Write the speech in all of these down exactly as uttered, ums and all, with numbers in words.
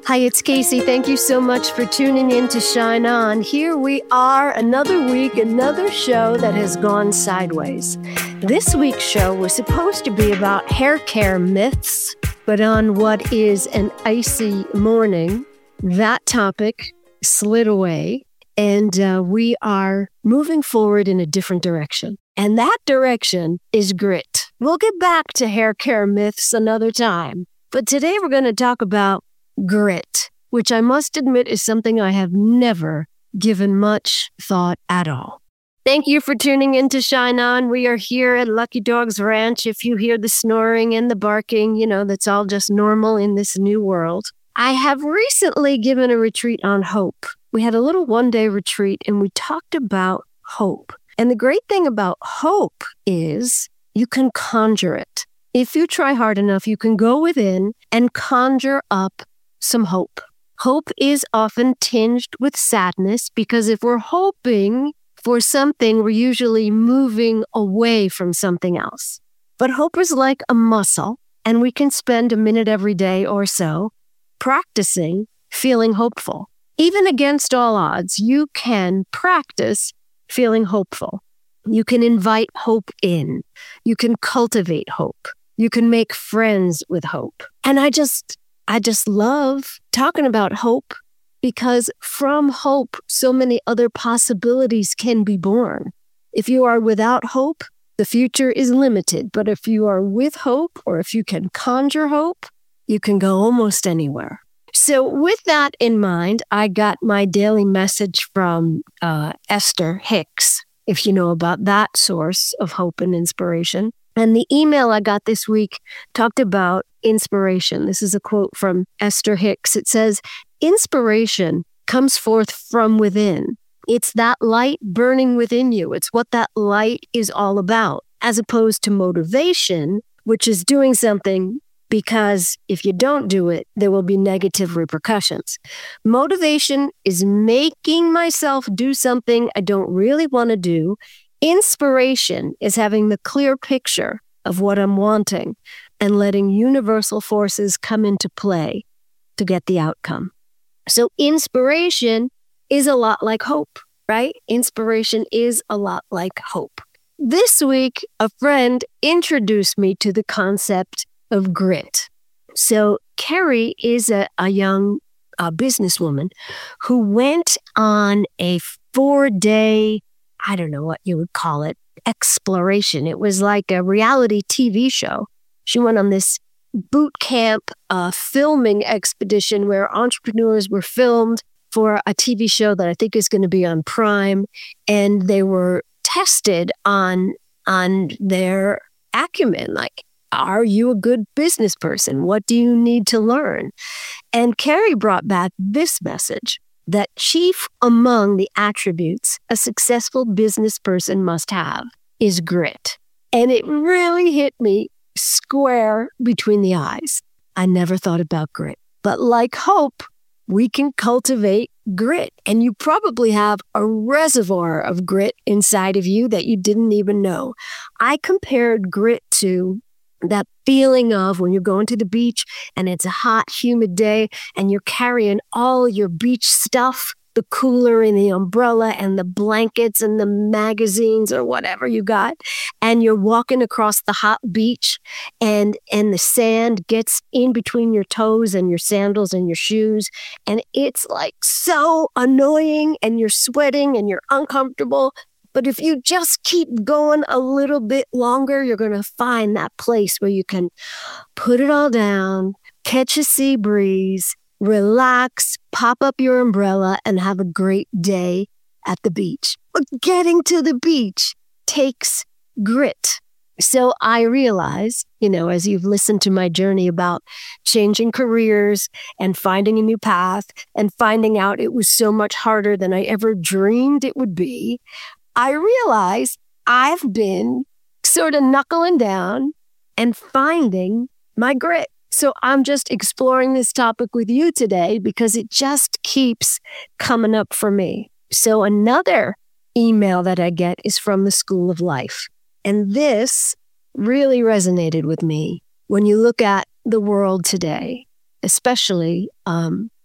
Hi, it's Casey. Thank you so much for tuning in to Shine On. Here we are, another week, another show that has gone sideways. This week's show was supposed to be about hair care myths, but on what is an icy morning, that topic slid away, and uh, we are moving forward in a different direction. And that direction is grit. We'll get back to hair care myths another time, but today we're going to talk about grit, which I must admit is something I have never given much thought at all. Thank you for tuning in to Shine On. We are here at Lucky Dogs Ranch. If you hear the snoring and the barking, you know, that's all just normal in this new world. I have recently given a retreat on hope. We had a little one-day retreat and we talked about hope. And the great thing about hope is you can conjure it. If you try hard enough, you can go within and conjure up some hope. Hope is often tinged with sadness because if we're hoping for something, we're usually moving away from something else. But hope is like a muscle, and we can spend a minute every day or so practicing feeling hopeful. Even against all odds, you can practice feeling hopeful. You can invite hope in. You can cultivate hope. You can make friends with hope. And I just I just love talking about hope because from hope, so many other possibilities can be born. If you are without hope, the future is limited. But if you are with hope, or if you can conjure hope, you can go almost anywhere. So with that in mind, I got my daily message from uh, Esther Hicks, if you know about that source of hope and inspiration. And the email I got this week talked about inspiration. This is a quote from Esther Hicks. It says, "Inspiration comes forth from within. It's that light burning within you. It's what that light is all about, as opposed to motivation, which is doing something because if you don't do it, there will be negative repercussions. Motivation is making myself do something I don't really want to do. Inspiration is having the clear picture of what I'm wanting and letting universal forces come into play to get the outcome." So inspiration is a lot like hope, right? Inspiration is a lot like hope. This week, a friend introduced me to the concept of grit. So Carrie is a, a young uh, businesswoman who went on a four-day I don't know what you would call it, exploration. It was like a reality T V show. She went on this boot camp uh, filming expedition where entrepreneurs were filmed for a T V show that I think is going to be on Prime. And they were tested on, on their acumen. Like, are you a good business person? What do you need to learn? And Carrie brought back this message, that chief among the attributes a successful business person must have is grit. And it really hit me square between the eyes. I never thought about grit. But like hope, we can cultivate grit. And you probably have a reservoir of grit inside of you that you didn't even know. I compared grit to that feeling of when you're going to the beach and it's a hot, humid day and you're carrying all your beach stuff, the cooler and the umbrella and the blankets and the magazines or whatever you got, and you're walking across the hot beach and, and the sand gets in between your toes and your sandals and your shoes. And it's like so annoying and you're sweating and you're uncomfortable. But if you just keep going a little bit longer, you're going to find that place where you can put it all down, catch a sea breeze, relax, pop up your umbrella, and have a great day at the beach. But getting to the beach takes grit. So I realize, you know, as you've listened to my journey about changing careers and finding a new path and finding out it was so much harder than I ever dreamed it would be, I realize I've been sort of knuckling down and finding my grit. So I'm just exploring this topic with you today because it just keeps coming up for me. So another email that I get is from the School of Life. And this really resonated with me when you look at the world today, especially um,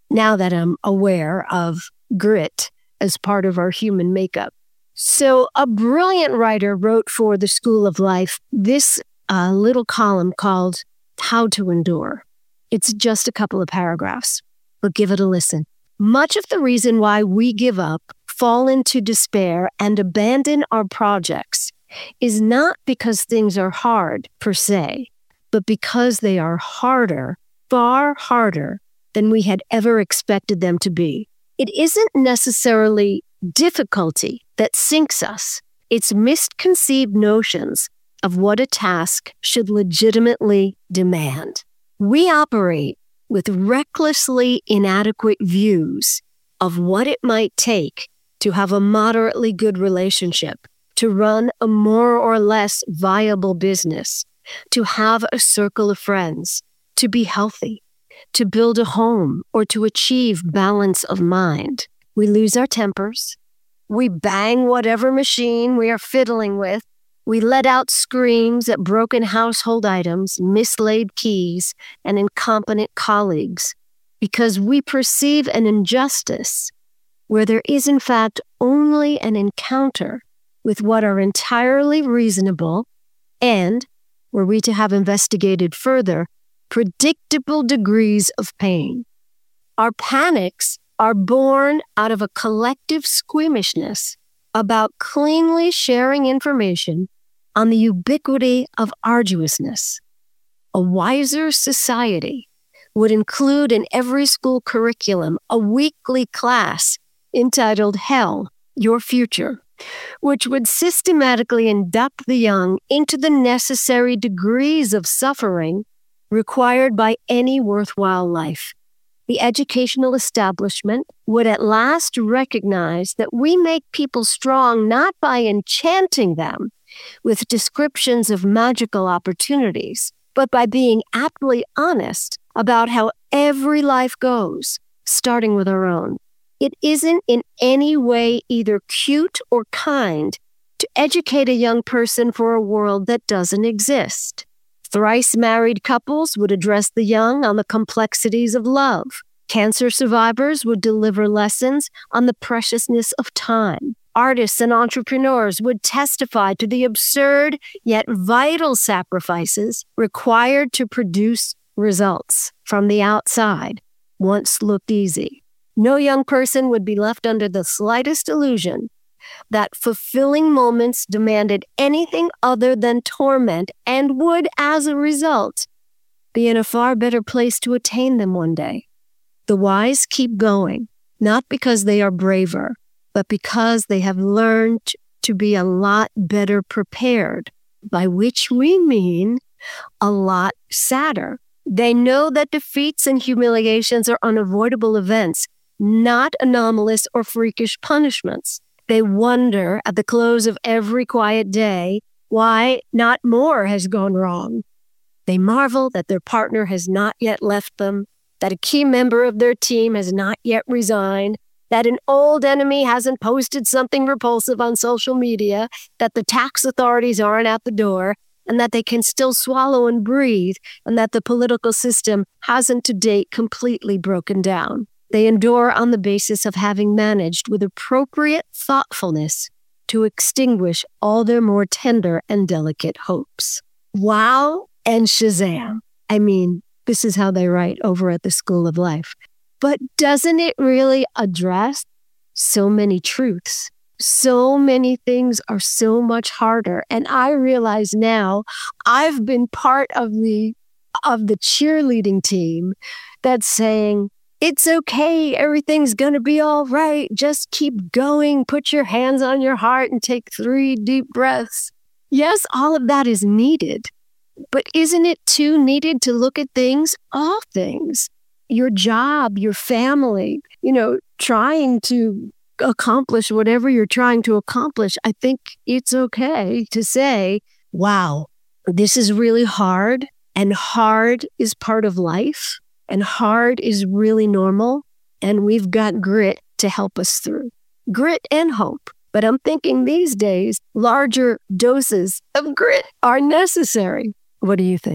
now that I'm aware of grit as part of our human makeup. So a brilliant writer wrote for the School of Life this uh, little column called How to Endure. It's just a couple of paragraphs, but give it a listen. Much of the reason why we give up, fall into despair, and abandon our projects is not because things are hard per se, but because they are harder, far harder than we had ever expected them to be. It isn't necessarily difficulty that sinks us. It's misconceived notions of what a task should legitimately demand. We operate with recklessly inadequate views of what it might take to have a moderately good relationship, to run a more or less viable business, to have a circle of friends, to be healthy, to build a home, or to achieve balance of mind. We lose our tempers. We bang whatever machine we are fiddling with. We let out screams at broken household items, mislaid keys, and incompetent colleagues because we perceive an injustice where there is in fact only an encounter with what are entirely reasonable and, were we to have investigated further, predictable degrees of pain. Our panics are born out of a collective squeamishness about cleanly sharing information on the ubiquity of arduousness. A wiser society would include in every school curriculum a weekly class entitled Hell, Your Future, which would systematically induct the young into the necessary degrees of suffering required by any worthwhile life. The educational establishment would at last recognize that we make people strong not by enchanting them with descriptions of magical opportunities, but by being aptly honest about how every life goes, starting with our own. It isn't in any way either cute or kind to educate a young person for a world that doesn't exist. Thrice married couples would address the young on the complexities of love. Cancer survivors would deliver lessons on the preciousness of time. Artists and entrepreneurs would testify to the absurd yet vital sacrifices required to produce results from the outside once looked easy. No young person would be left under the slightest illusion that fulfilling moments demanded anything other than torment and would, as a result, be in a far better place to attain them one day. The wise keep going, not because they are braver, but because they have learned to be a lot better prepared, by which we mean a lot sadder. They know that defeats and humiliations are unavoidable events, not anomalous or freakish punishments. They wonder at the close of every quiet day why not more has gone wrong. They marvel that their partner has not yet left them, that a key member of their team has not yet resigned, that an old enemy hasn't posted something repulsive on social media, that the tax authorities aren't at the door, and that they can still swallow and breathe, and that the political system hasn't to date completely broken down. They endure on the basis of having managed with appropriate thoughtfulness to extinguish all their more tender and delicate hopes. Wow and Shazam. I mean, this is how they write over at the School of Life. But doesn't it really address so many truths? So many things are so much harder. And I realize now I've been part of the of the cheerleading team that's saying, it's okay, everything's going to be all right. Just keep going, put your hands on your heart and take three deep breaths. Yes, all of that is needed. But isn't it too needed to look at things, all things, your job, your family, you know, trying to accomplish whatever you're trying to accomplish? I think it's okay to say, wow, this is really hard, and hard is part of life, and hard is really normal, and we've got grit to help us through. Grit and hope. But I'm thinking these days, larger doses of grit are necessary. What do you think?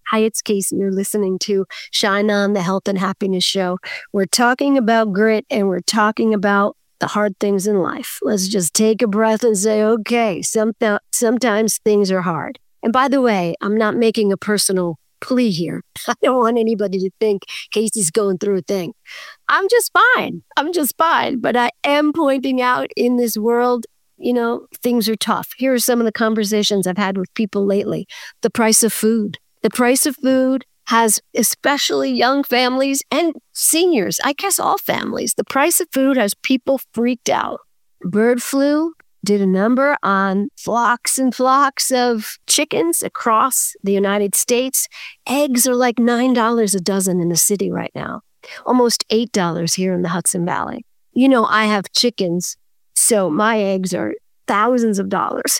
Hi, it's Casey. You're listening to Shine On, the Health and Happiness Show. We're talking about grit and we're talking about the hard things in life. Let's just take a breath and say, okay, some, sometimes things are hard. And by the way, I'm not making a personal plea here. I don't want anybody to think Casey's going through a thing. I'm just fine. I'm just fine. But I am pointing out in this world, you know, things are tough. Here are some of the conversations I've had with people lately. The price of food. The price of food has especially young families and seniors, I guess all families. The price of food has people freaked out. Bird flu did a number on flocks and flocks of chickens across the United States. Eggs are like nine dollars a dozen in the city right now, almost eight dollars here in the Hudson Valley. You know, I have chickens, so my eggs are thousands of dollars.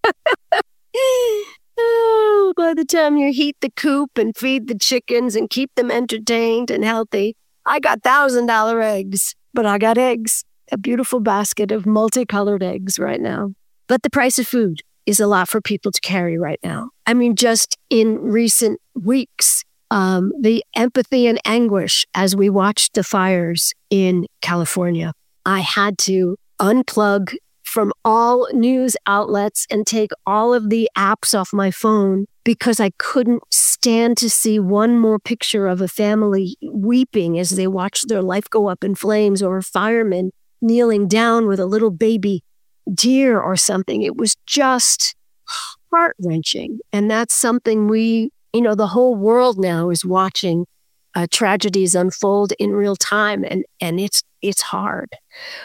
Oh, by the time you heat the coop and feed the chickens and keep them entertained and healthy, I got one thousand dollars eggs, but I got eggs, a beautiful basket of multicolored eggs right now. But the price of food is a lot for people to carry right now. I mean, just in recent weeks, um, the empathy and anguish as we watched the fires in California, I had to unplug from all news outlets and take all of the apps off my phone because I couldn't stand to see one more picture of a family weeping as they watched their life go up in flames, or a fireman kneeling down with a little baby deer or something. It was just heart-wrenching. And that's something we, you know, the whole world now is watching uh, tragedies unfold in real time, and, and it's it's hard.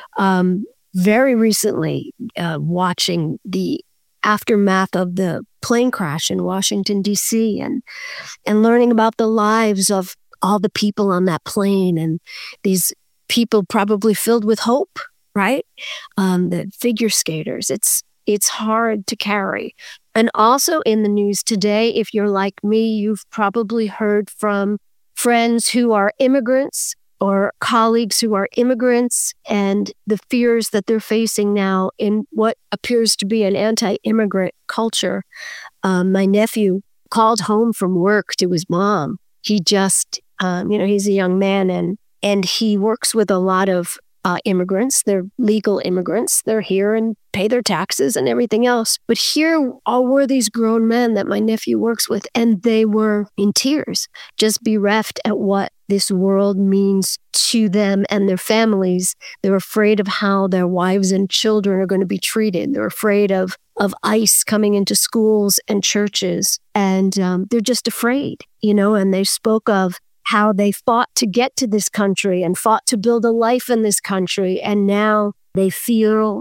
Um, Very recently, uh, watching the aftermath of the plane crash in Washington, D C, and and learning about the lives of all the people on that plane, and these people probably filled with hope, right? Um, the figure skaters. It's it's hard to carry. And also in the news today, if you're like me, you've probably heard from friends who are immigrants or colleagues who are immigrants, and the fears that they're facing now in what appears to be an anti-immigrant culture. Um, my nephew called home from work to his mom. He just, um, you know, he's a young man, and and he works with a lot of uh, immigrants. They're legal immigrants. They're here and pay their taxes and everything else. But here all were these grown men that my nephew works with, and they were in tears, just bereft at what this world means to them and their families. They're afraid of how their wives and children are going to be treated. They're afraid of of ICE coming into schools and churches, and um, they're just afraid, you know. And they spoke of how they fought to get to this country and fought to build a life in this country, and now they feel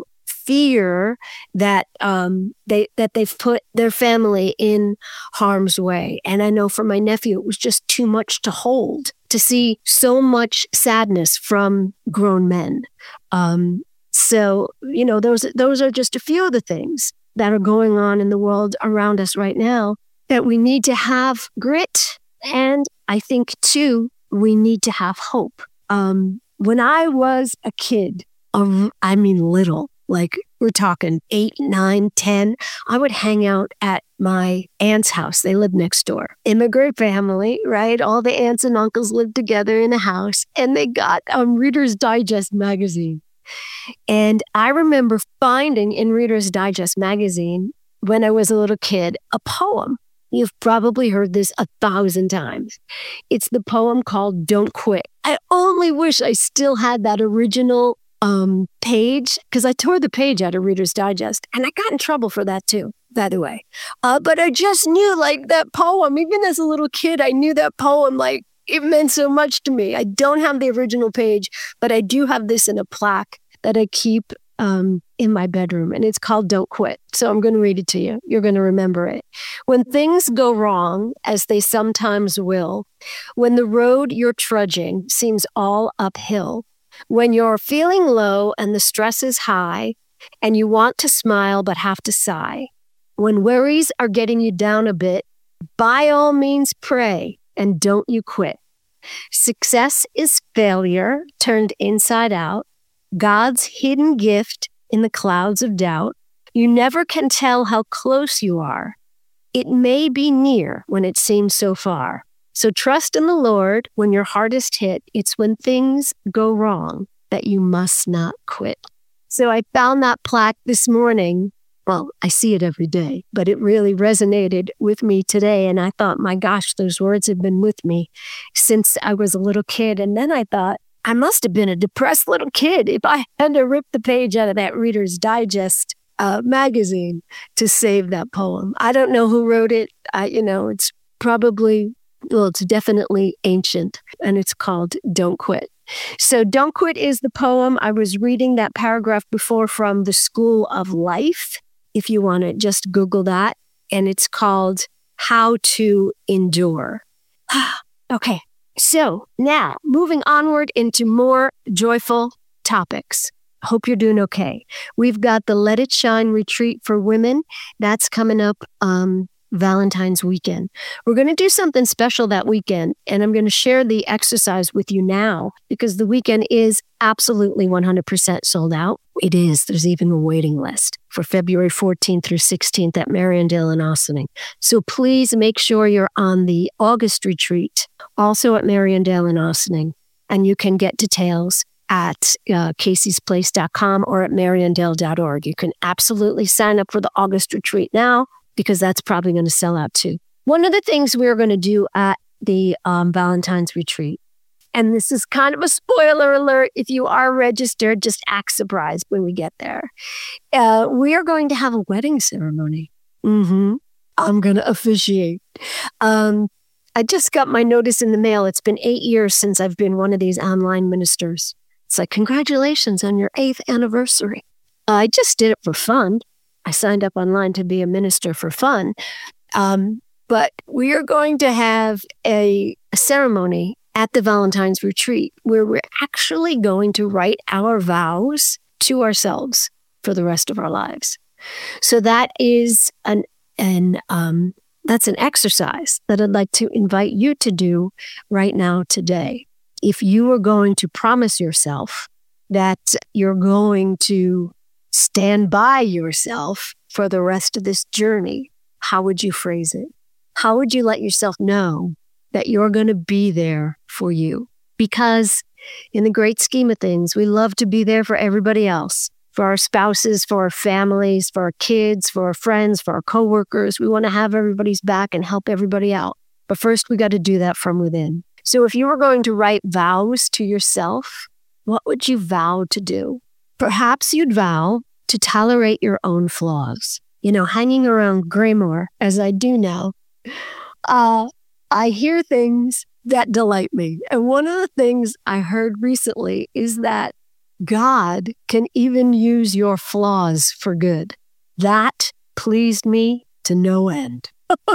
fear that um, they that they've put their family in harm's way. And I know for my nephew, it was just too much to hold, to see so much sadness from grown men. Um, so, you know, those those are just a few of the things that are going on in the world around us right now, that we need to have grit. And I think, too, we need to have hope. Um, when I was a kid, um, I mean little, like we're talking eight, nine, ten, I would hang out at my aunt's house. They lived next door. Immigrant family, right? All the aunts and uncles lived together in a house, and they got um, Reader's Digest magazine. And I remember finding in Reader's Digest magazine, when I was a little kid, a poem. You've probably heard this a thousand times. It's the poem called Don't Quit. I only wish I still had that original um, page, because I tore the page out of Reader's Digest, and I got in trouble for that too, by the way. Uh, but I just knew, like, that poem, even as a little kid, I knew that poem, like, it meant so much to me. I don't have the original page, but I do have this in a plaque that I keep um, in my bedroom, and it's called Don't Quit. So I'm going to read it to you. You're going to remember it. When things go wrong, as they sometimes will, when the road you're trudging seems all uphill, when you're feeling low and the stress is high, and you want to smile but have to sigh, when worries are getting you down a bit, by all means pray and don't you quit. Success is failure turned inside out, God's hidden gift in the clouds of doubt. You never can tell how close you are It may be near when it seems so far. So trust in the Lord when your hardest hit. It's when things go wrong that you must not quit. So I found that plaque this morning. Well, I see it every day, but it really resonated with me today. And I thought, my gosh, those words have been with me since I was a little kid. And then I thought, I must have been a depressed little kid if I had to rip the page out of that Reader's Digest uh, magazine to save that poem. I don't know who wrote it. I, you know, it's probably, well, it's definitely ancient, and it's called Don't Quit. So Don't Quit is the poem. I was reading that paragraph before from The School of Life. If you want to just Google that, and it's called How to Endure. Okay, so now moving onward into more joyful topics. Hope you're doing okay. We've got the Let It Shine retreat for women. That's coming up um, Valentine's weekend. We're going to do something special that weekend, and I'm going to share the exercise with you now because the weekend is absolutely one hundred percent sold out. It is. There's even a waiting list for February fourteenth through sixteenth at Mariandale and Ossining. So please make sure you're on the August retreat, also at Mariandale and Ossining, and you can get details at uh, Casey's Place dot com or at mariandale dot org. You can absolutely sign up for the August retreat now, because that's probably going to sell out too. One of the things we're going to do at the um, Valentine's retreat, and this is kind of a spoiler alert, if you are registered, just act surprised when we get there. Uh, we are going to have a wedding ceremony. Mm-hmm. I'm going to officiate. Um, I just got my notice in the mail. It's been eight years since I've been one of these online ministers. It's like, congratulations on your eighth anniversary. I just did it for fun. I signed up online to be a minister for fun. Um, but we are going to have a, a ceremony at the Valentine's retreat where we're actually going to write our vows to ourselves for the rest of our lives. So that is an, an um, that's an exercise that I'd like to invite you to do right now today. If you are going to promise yourself that you're going to stand by yourself for the rest of this journey, how would you phrase it? How would you let yourself know that you're going to be there for you? Because in the great scheme of things, we love to be there for everybody else, for our spouses, for our families, for our kids, for our friends, for our coworkers. We want to have everybody's back and help everybody out. But first, we got to do that from within. So if you were going to write vows to yourself, what would you vow to do? Perhaps you'd vow to tolerate your own flaws. You know, hanging around Graymoor, as I do now, uh, I hear things that delight me. And one of the things I heard recently is that God can even use your flaws for good. That pleased me to no end.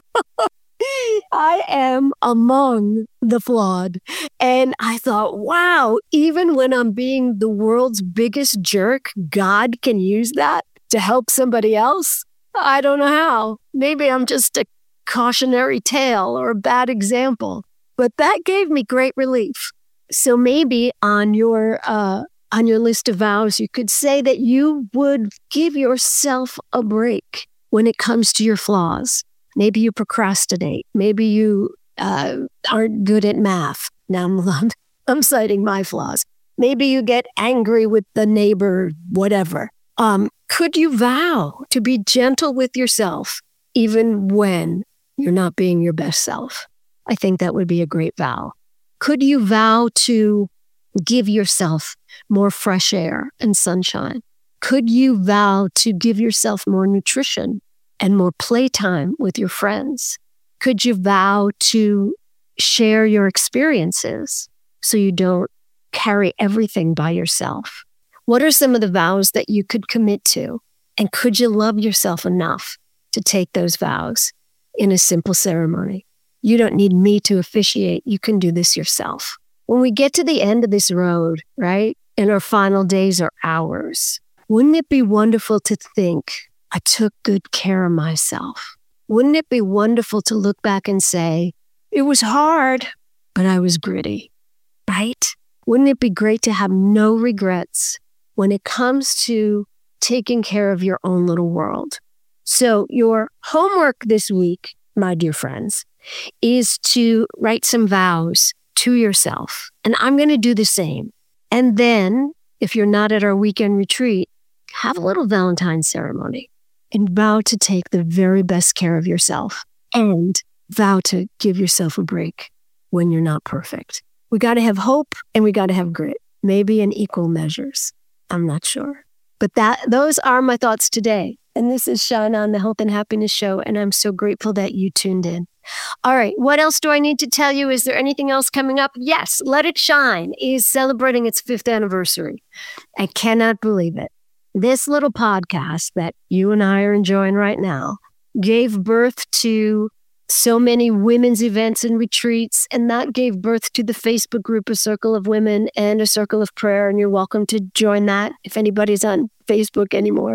I am among the flawed. And I thought, wow, even when I'm being the world's biggest jerk, God can use that to help somebody else. I don't know how. Maybe I'm just a cautionary tale or a bad example, but that gave me great relief. So maybe on your uh, on your list of vows, you could say that you would give yourself a break when it comes to your flaws. Maybe you procrastinate. Maybe you uh, aren't good at math. Now I'm, I'm citing my flaws. Maybe you get angry with the neighbor, whatever. Um, could you vow to be gentle with yourself even when you're not being your best self? I think that would be a great vow. Could you vow to give yourself more fresh air and sunshine? Could you vow to give yourself more nutrition and more playtime with your friends? Could you vow to share your experiences so you don't carry everything by yourself? What are some of the vows that you could commit to? And could you love yourself enough to take those vows in a simple ceremony? You don't need me to officiate. You can do this yourself. When we get to the end of this road, right, and our final days are ours, wouldn't it be wonderful to think, I took good care of myself? Wouldn't it be wonderful to look back and say, it was hard, but I was gritty, right? Wouldn't it be great to have no regrets when it comes to taking care of your own little world? So your homework this week, my dear friends, is to write some vows to yourself. And I'm going to do the same. And then, if you're not at our weekend retreat, have a little Valentine's ceremony and vow to take the very best care of yourself and vow to give yourself a break when you're not perfect. We got to have hope and we got to have grit, maybe in equal measures. I'm not sure. But that those are my thoughts today. And this is Shine On, the Health and Happiness Show. And I'm so grateful that you tuned in. All right. What else do I need to tell you? Is there anything else coming up? Yes. Let It Shine is celebrating its fifth anniversary. I cannot believe it. This little podcast that you and I are enjoying right now gave birth to so many women's events and retreats, and that gave birth to the Facebook group, A Circle of Women and A Circle of Prayer, and you're welcome to join that if anybody's on Facebook anymore.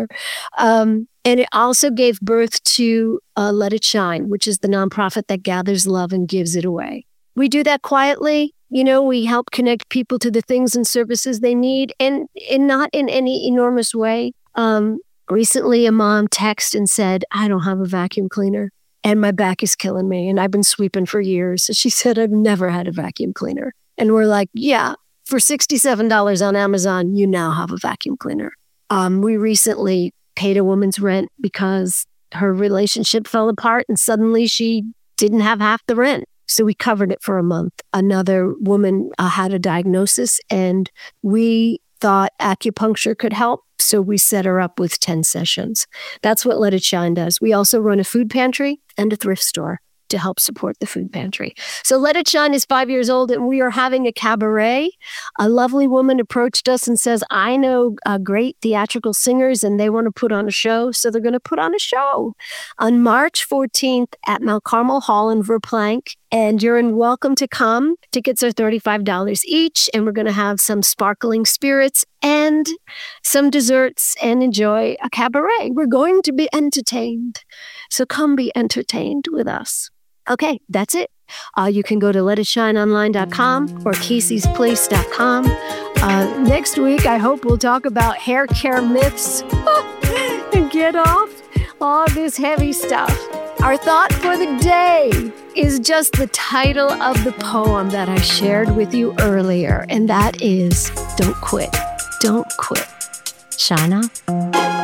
Um, and it also gave birth to uh, Let It Shine, which is the nonprofit that gathers love and gives it away. We do that quietly. You know, we help connect people to the things and services they need, and, and not in any enormous way. Um, recently, a mom texted and said, I don't have a vacuum cleaner. And my back is killing me. And I've been sweeping for years. So she said, I've never had a vacuum cleaner. And we're like, yeah, for sixty-seven dollars on Amazon, you now have a vacuum cleaner. Um, we recently paid a woman's rent because her relationship fell apart and suddenly she didn't have half the rent. So we covered it for a month. Another woman uh, had a diagnosis and we thought acupuncture could help. So we set her up with ten sessions. That's what Let It Shine does. We also run a food pantry and a thrift store to help support the food pantry. So Let It Shine is five years old and we are having a cabaret. A lovely woman approached us and says, I know uh, great theatrical singers and they want to put on a show. So they're going to put on a show on March fourteenth at Mount Carmel Hall in Verplanck. And you're welcome to come. Tickets are thirty-five dollars each. And we're going to have some sparkling spirits and some desserts and enjoy a cabaret. We're going to be entertained. So come be entertained with us. Okay, that's it. Uh, you can go to let it shine online dot com or Casey's place dot com. Uh, next week, I hope we'll talk about hair care myths and get off all this heavy stuff. Our thought for the day is just the title of the poem that I shared with you earlier, and that is, Don't Quit. Don't quit. Shine on.